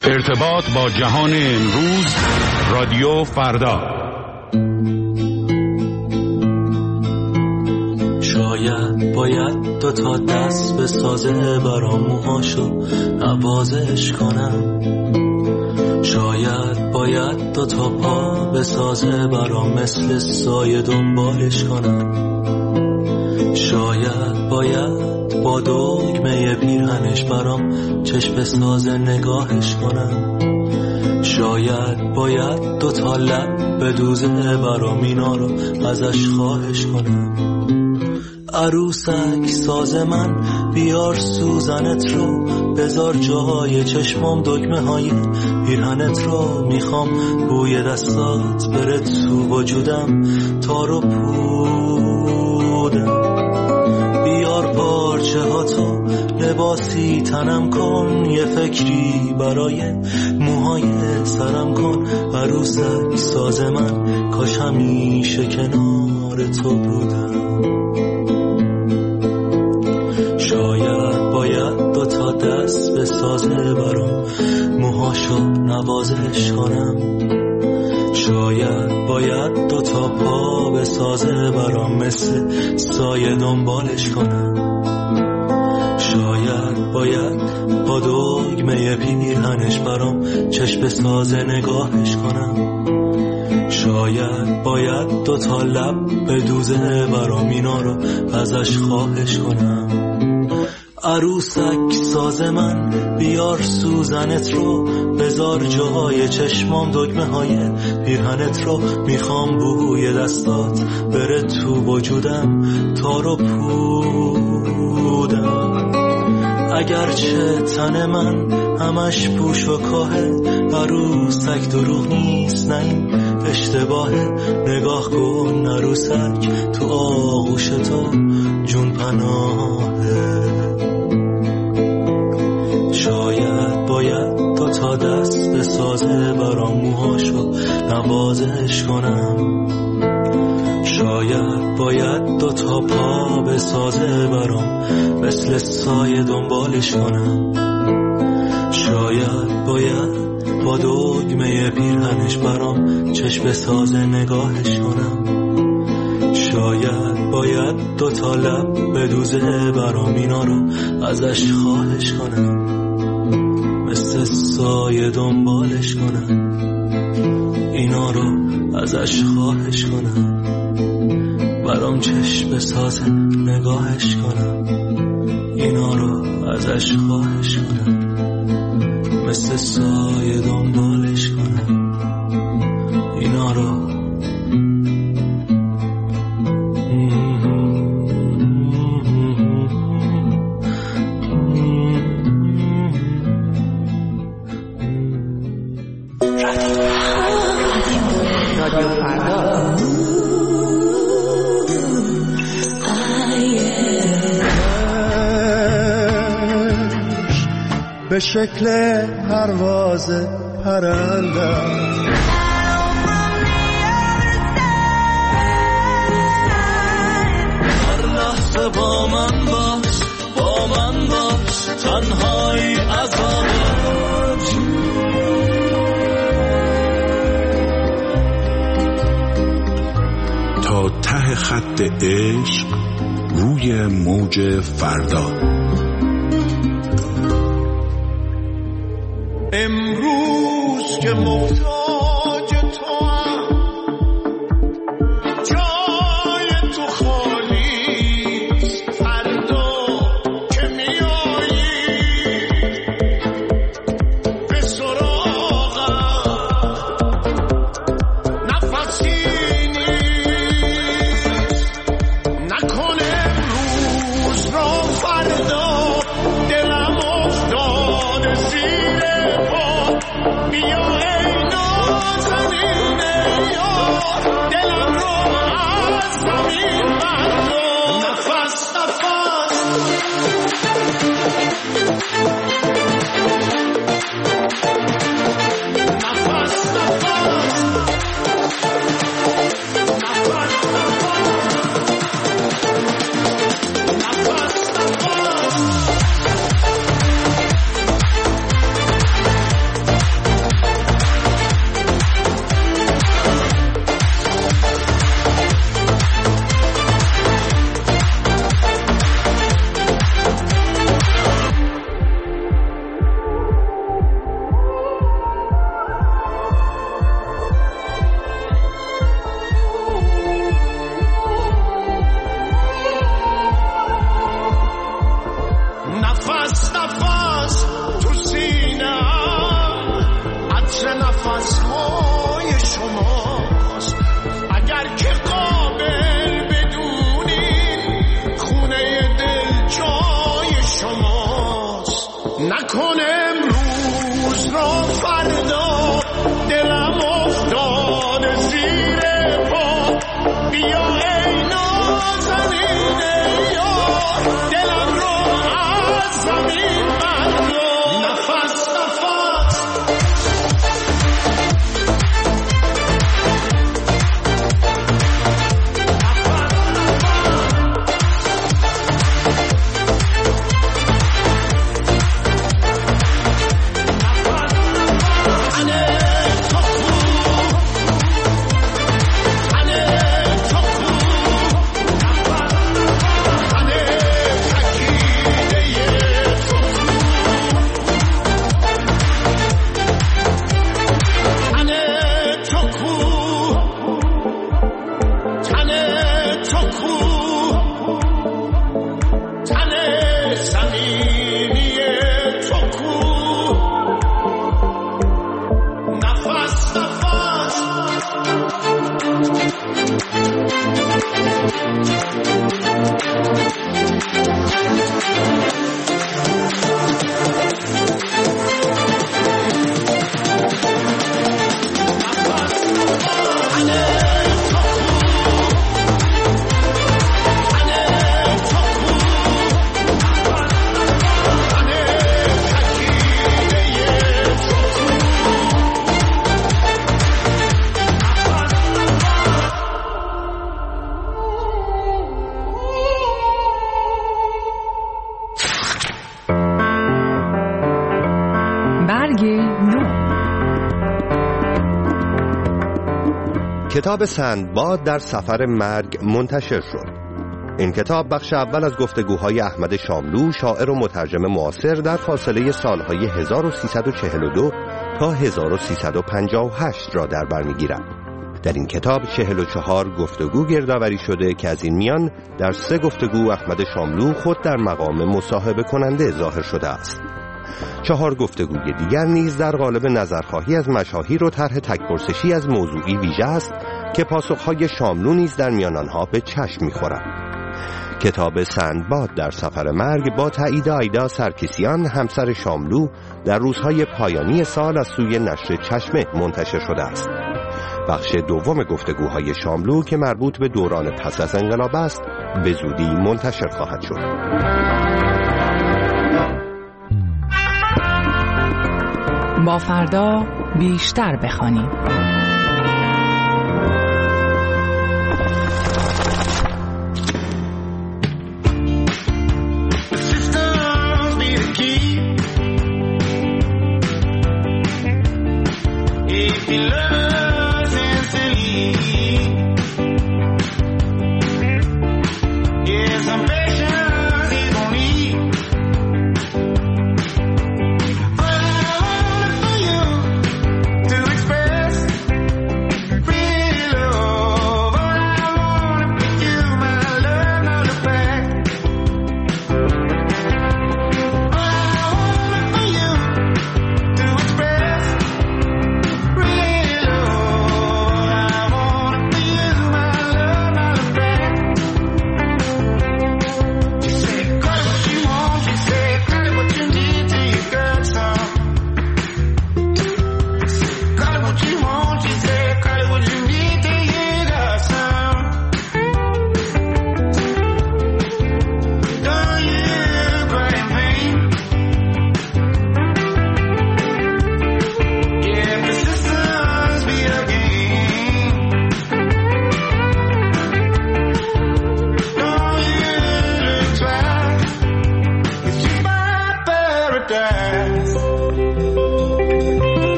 ارتباط با جهان امروز، رادیو فردا. شاید باید 2 تا دست به سازه برام موهاشو نوازش کنم، شاید باید 2 تا پا به سازه برام مثل سایه دنبالش کنم، شاید باید با دگمه پیرهنش برام چشم سازه نگاهش کنم، شاید باید 2 تا لب به دوزه برام اینا رو ازش خواهش کنم. عروسک ساز من بیار سوزنت رو، بذار جای چشمام دگمه های پیرهنت رو، میخوام بوی دستات بره تو وجودم، تارو پودم. بیار پارچه ها تو لباسی تنم کن، یه فکری برای موهای سرم کن. عروسک ساز من کاش همیشه کنار تو بودم. شاید باید 2 تا دست به سازه برام موهاشو نوازش کنم، شاید باید 2 تا پا به سازه برام مثل سایه دنبالش کنم، شاید باید با دگمه پیرهنش برام چشم سازه نگاهش کنم، شاید باید 2 تا لب به دوزه برام اینا رو ازش خواهش کنم. عروسک ساز من بیار سوزنت رو، بذار جای چشمام دگمه های پیرهنت رو، میخوام بوی دستات بره تو وجودم، تارو پودم. اگرچه تن من همش پوش و کاهه، عروسک دروغ نیست، نه این اشتباهه. نگاه کن عروسک تو آغوش تو جون پناهه. شاید باید 2 تا دست به سازه برام موهاشو نوازش کنم، شاید باید 2 تا پا به سازه برام مثل سایه دنبالش کنم، شاید باید با دگمه پیرهنش برام چشم سازه نگاهش کنم، شاید باید 2 تا لب به دوزه برام اینا رو ازش خواهش کنم، مثل سایه دنبالش کنم، اینا رو ازش خواهش کنم، برام چشم سازه نگاهش کنم، اینا رو ازش خواهش کنم، مثل سایه دنبالش کنم، اینا رو. به شکل پرواز پرنده هر لحظه با من باش، با من باش، تنهایی عذابت. تا ته خط عشق روی موج فردا. امروز که محتاج تو هم، جای تو خالیست، فردا که میایی به سراغم نفسی نیست. نکن امروز را فردا، دلم افتاده زیر بیا ای امروز را فردا دلم افتاده زیر پا بیا ای نازنین یار دلم رو از زمین بردار نفس نفس کتاب سندباد در سفر مرگ منتشر شد. این کتاب بخش اول از گفتگوهای احمد شاملو، شاعر و مترجم معاصر در فاصله سالهای 1342 تا 1358 را در بر می‌گیرد. در این کتاب 44 گفتگو گردآوری شده که از این میان در 3 گفتگو احمد شاملو خود در مقام مصاحبه کننده ظاهر شده است. 4 گفتگوی دیگر نیز در قالب نظرخواهی از مشاهیر و طرح تک‌پرسشی از موضوعی ویژه است که پاسخهای شاملو نیز در میان آنها به چشم می‌خورد. کتاب سندباد در سفر مرگ با تایید آیدا سرکیسیان همسر شاملو در روزهای پایانی سال از سوی نشر چشمه منتشر شده است. بخش دوم گفتگوهای شاملو که مربوط به دوران پس از انقلاب است به زودی منتشر خواهد شد. با فردا بیشتر بخوانیم.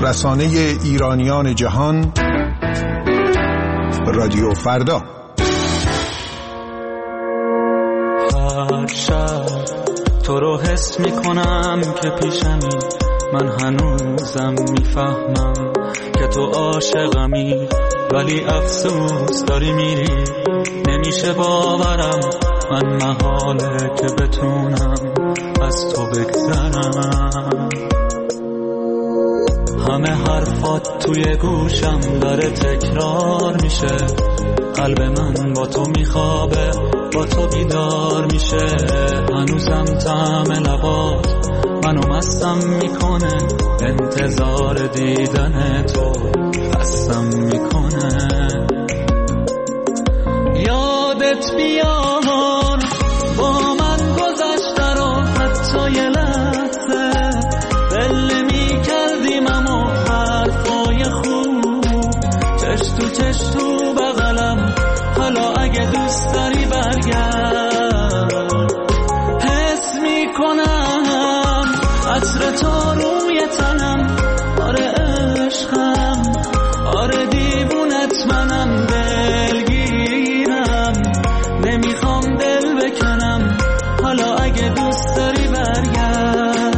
رسانه ایرانیان جهان، رادیو فردا. هر شب تو رو حس میکنم که پیشمی، من هنوزم میفهمم که تو عاشقمی، ولی افسوس داری میری، نمیشه باورم من محاله که بتونم از تو بگذرم. همه حرفات توی گوشم داره تکرار میشه، قلب من با تو میخوابه، با تو بیدار میشه، هنوزم طعم لبات منو مستم میکنه، انتظار دیدن تو خستم میکنه. یادت بیار با من گذشته رو، حتی یه لحظه دل میکردیم اما حرفای خوب، چش تو چش تو بغلم، حالا اگه دوست داری برگرد. حس میکنم عطر تو روی تنم، آره عشقم، آره دیوونت منم، دلگیرم، نمیخوام دل بکنم، حالا اگه دوست داری برگرد.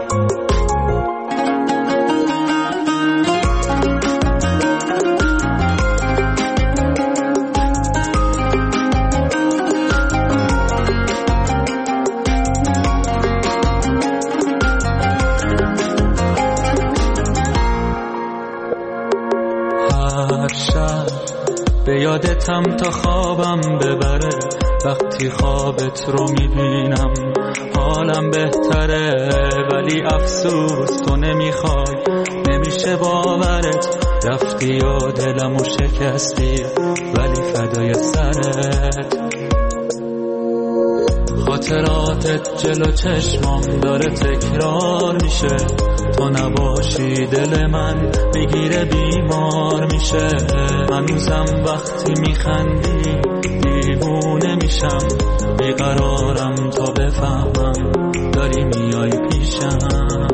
به یادتم تا خوابم ببره، وقتی خوابت رو میبینم حالم بهتره، ولی افسوس تو نمیخوای، نمیشه باورت، رفتی و دلمو شکستی، ولی فدای سرت. خاطراتت جلو چشمام داره تکرار میشه، تو نباشی دل من میگیره بیمار میشه، هنوزم وقتی میخندی دیوونه میشم، بیقرارم تا بفهمم داری میای پیشم.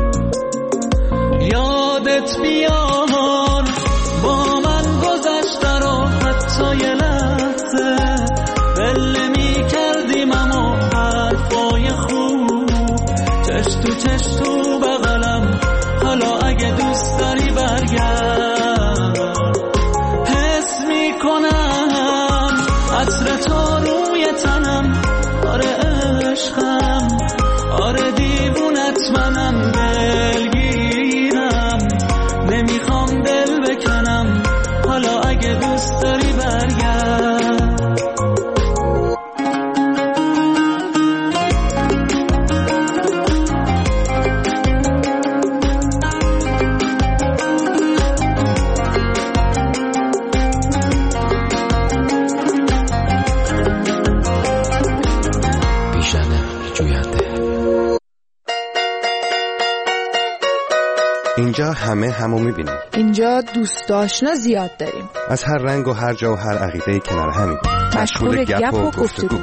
یادت بیار با من گذشته رو، حتی یه لحظه دل میکردیم اما حرفای خوب، چش تو چش تو بغلم، حالا اگه دوست داری برگرد. حس میکنم عطر تو روی تنم، آره عشقم، آره دیوونت منم، دلگیرم، نمیخوام دل بکنم، حالا اگه دوست داری برگرد. اینجا همه همو میبینیم، اینجا دوست آشنا زیاد داریم، از هر رنگ و هر جا و هر عقیده کنار همیم، مشغول گپ و گفتگو.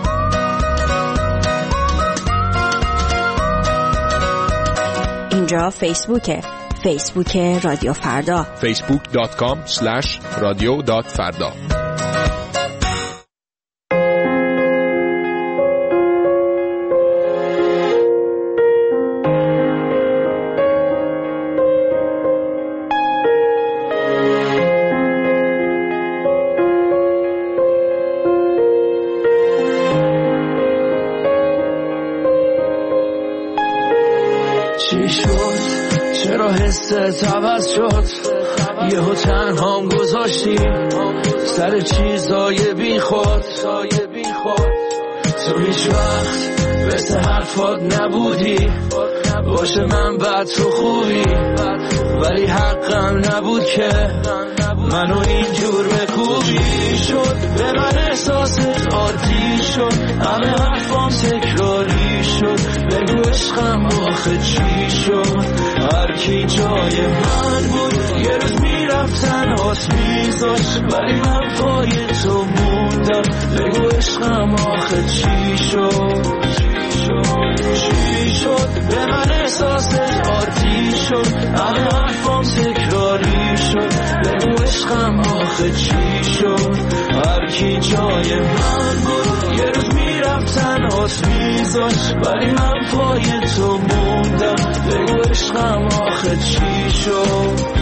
اینجا فیسبوک رادیو فردا، facebook.com/radio.farda. چی شد؟ چرا حست عوض شد؟ یهو تنهام گذاشتی سر چیزای بی خود، تو هیچ وقت مثل حرفات نبودی، باشه من بد تو خوبی، ولی حقم نبود که منو اینجور بکوبی. شد به من احساست عادی شد، همه حرفام تکراری شد، بگو عشقم آخه چی شد؟ هر کی جای من بود یه روز میرفتن هات میذاش، ولی من پای تو موندم، بگو عشقم آخه چی شد؟ چی شد؟ به من احساست عادی شد، همه آخه چی شد؟ هر کی جای من بود یه روز میرفتن هات میذاش، ولی من پای تو موندم. بگو عشقم آخه چی شد؟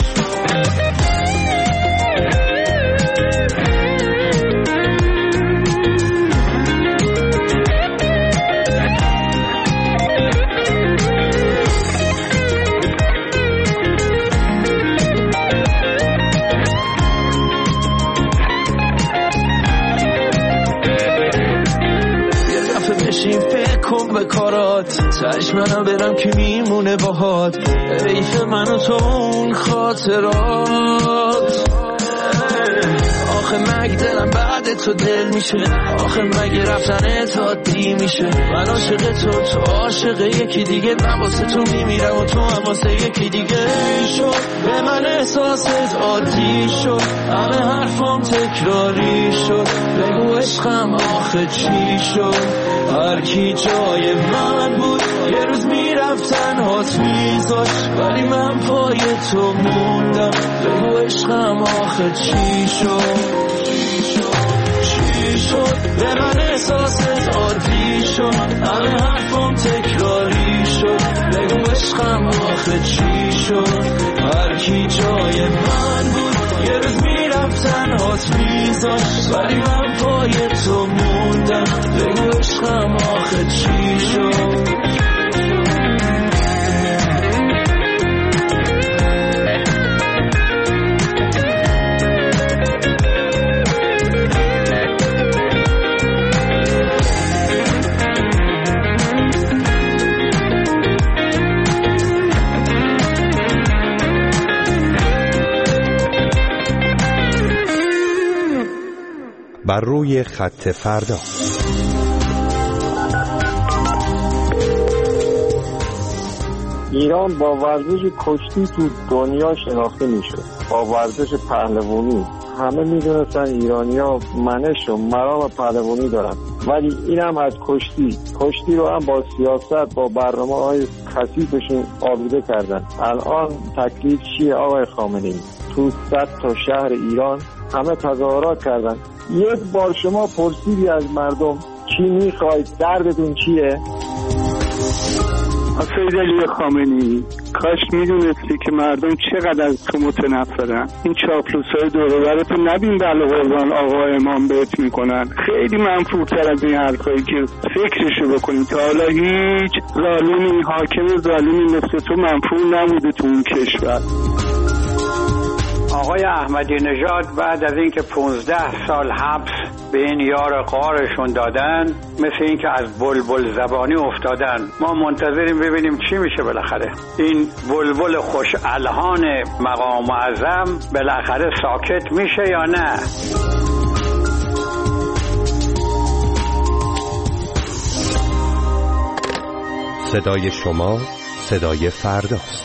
به کارات تش منم برم که میمونه باهات، حیف من و تو اون خاطرات. آخه مگه دلم بعد تو دل میشه؟ آخه مگه رفتن تو عادی میشه؟ من عاشق تو عاشق یکی دیگه، من واسه تو میمیرم و تو هم واسه یکی دیگه. شد به من احساست عادی شد، همه حرفام تکراری شد. بگو عشقم آخه چی شد؟ هر کی جای من بود یه روز میرفتن هات میذاش، ولی من پای تو موندم. بگو عشقم آخه چی شد؟ چی شد؟ به من احساست عادی شد، همه حرفام تکراری شد. بگو عشقم آخه چی شد؟ هر کی جای من بود یه روز میرفتن هات میذاش، ولی من پای تو موندم. بگو عشقم آخه چی شد؟ بر روی خط فردا. ایران با ورزش کشتی تو دنیا شناخته میشه، با ورزش پهلوانی. همه میدونستن ایرانی‌ها منش و مرام پهلوانی دارن، ولی این هم از کشتی رو هم با سیاست، با برنامه‌های کثیفشون آلوده کردن. الان تکلیف چیه آقای خامنه‌ای؟ تو 100 تا شهر ایران همه تظاهرات کردن. یک بار شما پرسیدی از مردم چی میخواید، دردتون چیه؟ سید علی خامنه‌ای، کاش میدونستی که مردم چقدر از تو متنفرن. این چاپلوسای دور و برتون نبین بله قربان آقا امام بهت میکنن. خیلی منفورتر از این حرفایی که فکرشو بکنید. تا حالا هیچ ظالمی، حاکم ظالمی مثل تو منفور نبوده تو اون کشور. آقای احمدی نژاد بعد از اینکه 15 سال حبس به این یار غارشون دادن، مثل اینکه از بلبل زبانی افتادن. ما منتظریم ببینیم چی میشه بالاخره. این بلبل خوش الحان مقام معظم بالاخره ساکت میشه یا نه؟ صدای شما صدای فرداست.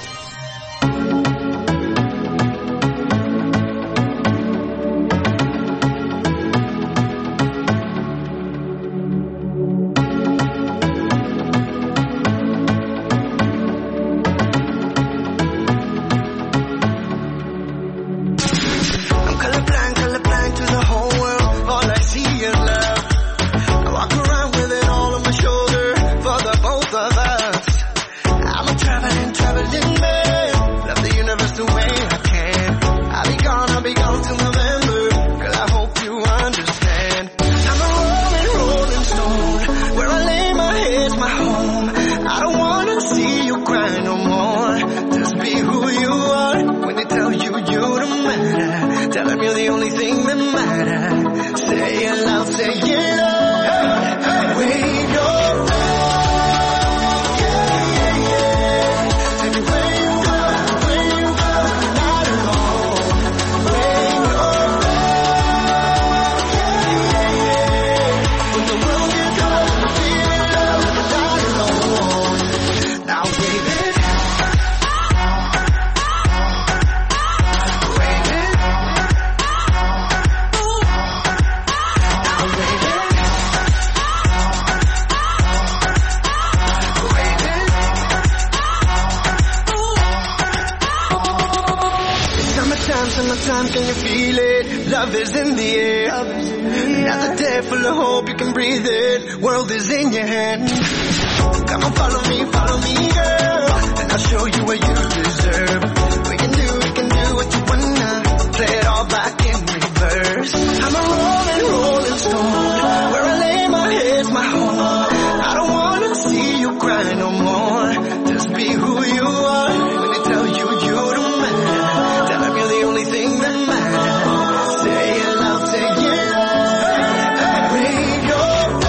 Traveling summertime, can you feel it? Love is in the air. Another day full of hope, you can breathe it. World is in your hand. Come on, follow me, girl, and I'll show you what you deserve. We can do what you wanna. Play it all back in reverse. I'm a rolling stone. Where I lay my head's my home. I don't wanna see you cry no more. Just be who you are. When they tell you you don't matter, tell them you're the only thing that matters. Say it loud, say it loud. Wave your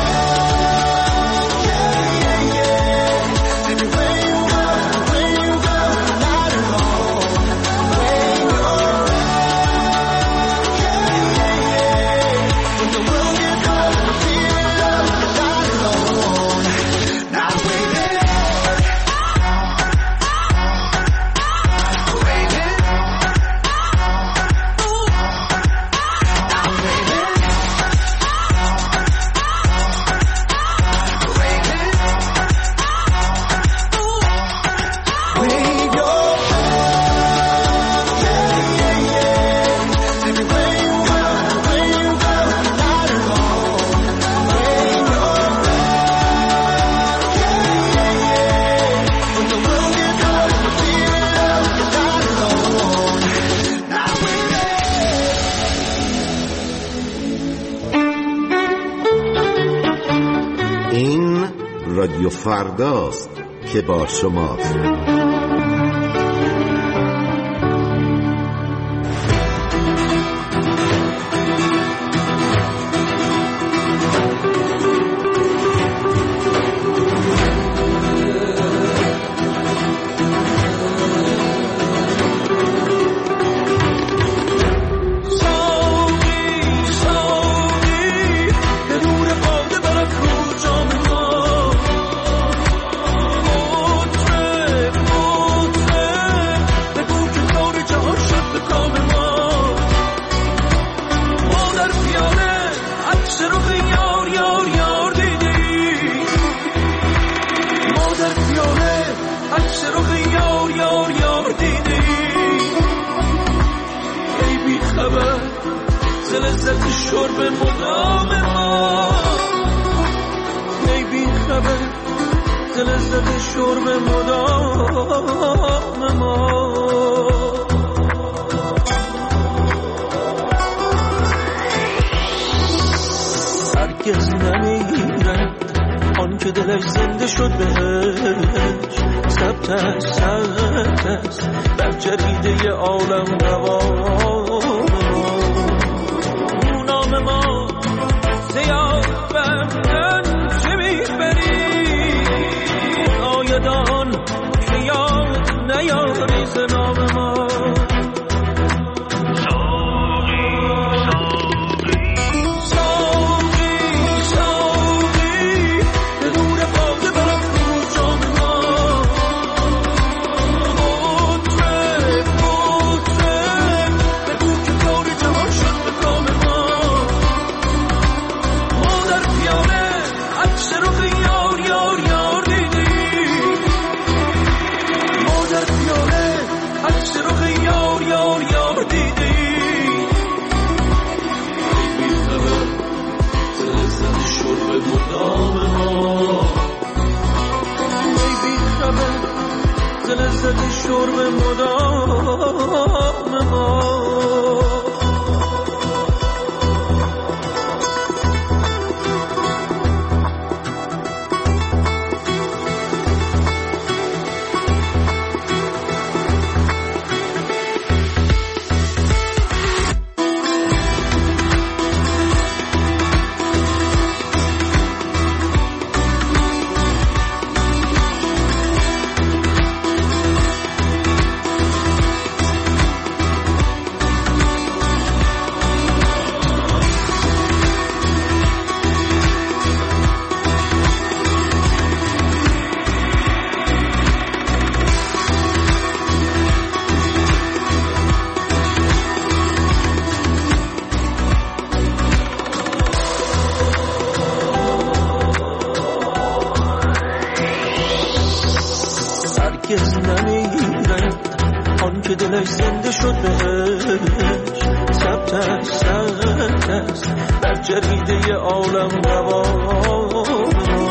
رادیو فرداست که با شماست. لذت شرب مدام ما، ای بی خبر ز لذت شرب مدام ما. هرگز نمیرد آن که دلش زنده شد بهش، ثبت است بر جریده عالم نوام ما. زیاد بردن چه میبری آیدان که یاد نیاری ز نام ما. لذت شرب مدام ما. که دلش زنده شد بهش، ثبت است در جریده عالم نواز.